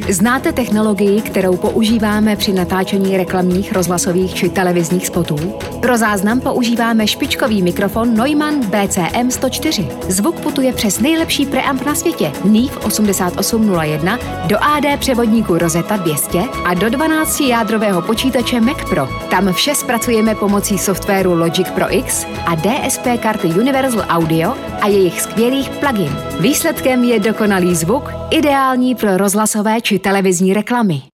Znáte technologii, kterou používáme při natáčení reklamních, rozhlasových či televizních spotů? Pro záznam používáme špičkový mikrofon Neumann BCM 104. Zvuk putuje přes nejlepší preamp na světě Neve 8801 do AD převodníku Rosetta 200 a do 12-jádrového počítače Mac Pro. Tam vše zpracujeme pomocí softwaru Logic Pro X a DSP karty Universal Audio a jejich skvělých plugin. Výsledkem je dokonalý zvuk, ideální pro rozhlasové či televizní reklamy.